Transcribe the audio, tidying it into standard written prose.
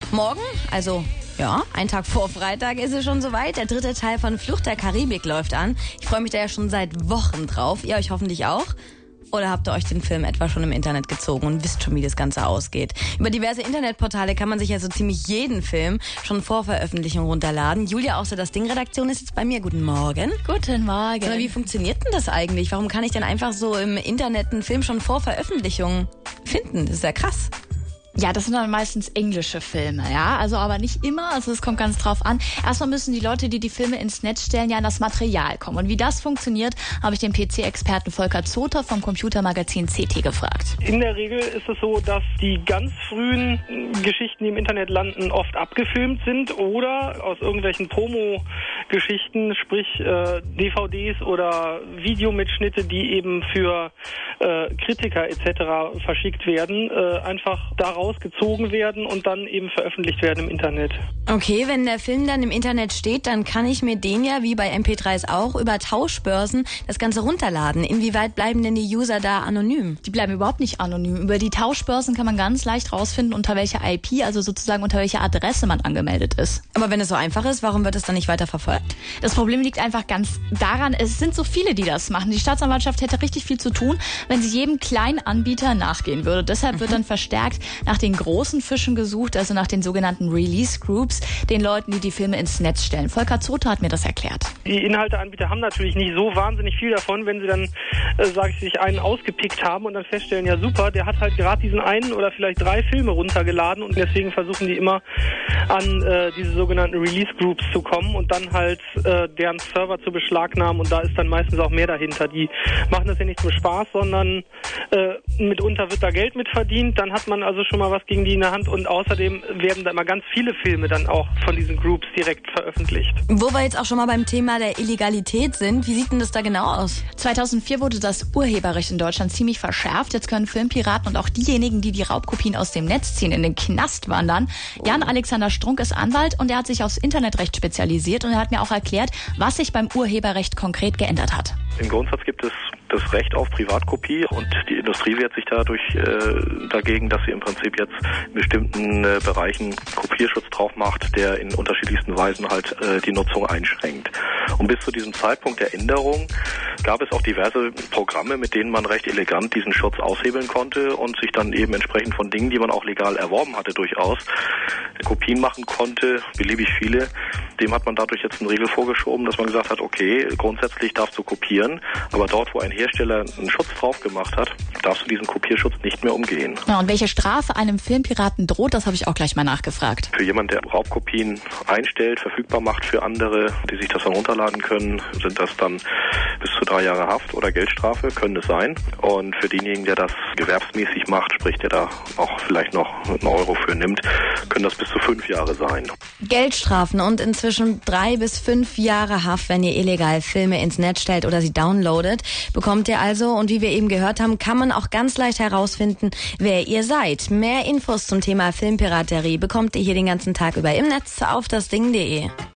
Morgen, also ja, einen Tag vor Freitag ist es schon soweit. Der 3. Teil von Flucht der Karibik läuft an. Ich freue mich da ja schon seit Wochen drauf. Ihr euch hoffentlich auch. Oder habt ihr euch den Film etwa schon im Internet gezogen und wisst schon, wie das Ganze ausgeht? Über diverse Internetportale kann man sich ja so ziemlich jeden Film schon vor Veröffentlichung runterladen. Julia, außer das Ding-Redaktion ist jetzt bei mir. Guten Morgen. Guten Morgen. Aber wie funktioniert denn das eigentlich? Warum kann ich denn einfach so im Internet einen Film schon vor Veröffentlichung finden? Das ist ja krass. Ja, das sind dann meistens englische Filme, ja, also aber nicht immer, also es kommt ganz drauf an. Erstmal müssen die Leute, die Filme ins Netz stellen, ja an das Material kommen. Und wie das funktioniert, habe ich den PC-Experten Volker Zoter vom Computermagazin CT gefragt. In der Regel ist es so, dass die ganz frühen Geschichten, die im Internet landen, oft abgefilmt sind oder aus irgendwelchen Promo-Geschichten, sprich DVDs oder Videomitschnitte, die eben für Kritiker etc. verschickt werden, einfach daraus gezogen werden und dann eben veröffentlicht werden im Internet. Okay, wenn der Film dann im Internet steht, dann kann ich mir den ja, wie bei MP3s auch, über Tauschbörsen das Ganze runterladen. Inwieweit bleiben denn die User da anonym? Die bleiben überhaupt nicht anonym. Über die Tauschbörsen kann man ganz leicht rausfinden, unter welcher IP, also sozusagen unter welcher Adresse man angemeldet ist. Aber wenn es so einfach ist, warum wird es dann nicht weiter verfolgt? Das Problem liegt einfach ganz daran, es sind so viele, die das machen. Die Staatsanwaltschaft hätte richtig viel zu tun, wenn sie jedem kleinen Anbieter nachgehen würde. Deshalb wird dann verstärkt nach den großen Fischen gesucht, also nach den sogenannten Release Groups, den Leuten, die Filme ins Netz stellen. Volker Zoter hat mir das erklärt. Die Inhalteanbieter haben natürlich nicht so wahnsinnig viel davon, wenn sie dann, sich einen ausgepickt haben und dann feststellen, ja super, der hat halt gerade diesen einen oder vielleicht 3 Filme runtergeladen und deswegen versuchen die immer an diese sogenannten Release Groups zu kommen und dann halt deren Server zu beschlagnahmen und da ist dann meistens auch mehr dahinter. Die machen das ja nicht zum Spaß, sondern mitunter wird da Geld mit verdient, dann hat man also schon mal was gegen die in der Hand und außerdem werden da immer ganz viele Filme dann auch von diesen Groups direkt veröffentlicht. Wo wir jetzt auch schon mal beim Thema der Illegalität sind, wie sieht denn das da genau aus? 2004 wurde das Urheberrecht in Deutschland ziemlich verschärft. Jetzt können Filmpiraten und auch diejenigen, die Raubkopien aus dem Netz ziehen, in den Knast wandern. Jan-Alexander Strunk ist Anwalt und er hat sich aufs Internetrecht spezialisiert und er hat mir auch erklärt, was sich beim Urheberrecht konkret geändert hat. Im Grundsatz gibt es das Recht auf Privatkopie und die Industrie wehrt sich dadurch dagegen, dass sie im Prinzip jetzt in bestimmten Bereichen Kopierschutz drauf macht, der in unterschiedlichsten Weisen halt die Nutzung einschränkt. Und bis zu diesem Zeitpunkt der Änderung gab es auch diverse Programme, mit denen man recht elegant diesen Schutz aushebeln konnte und sich dann eben entsprechend von Dingen, die man auch legal erworben hatte, durchaus Kopien machen konnte, beliebig viele. Dem hat man dadurch jetzt eine Regel vorgeschoben, dass man gesagt hat, okay, grundsätzlich darfst du kopieren, aber dort, wo ein Hersteller einen Schutz drauf gemacht hat, darfst du diesen Kopierschutz nicht mehr umgehen. Ja, und welche Strafe einem Filmpiraten droht, das habe ich auch gleich mal nachgefragt. Für jemanden, der Raubkopien einstellt, verfügbar macht für andere, die sich das dann runterladen können, sind das dann bis zu 3 Jahre Haft oder Geldstrafe, können es sein. Und für denjenigen, der das gewerbsmäßig macht, sprich der da auch vielleicht noch einen Euro für nimmt, können das bis zu 5 Jahre sein. Geldstrafen und inzwischen 3 bis 5 Jahre Haft, wenn ihr illegal Filme ins Netz stellt oder sie downloadet, bekommt ihr also. Und wie wir eben gehört haben, kann man auch ganz leicht herausfinden, wer ihr seid. Mehr Infos zum Thema Filmpiraterie bekommt ihr hier den ganzen Tag über im Netz auf dasding.de.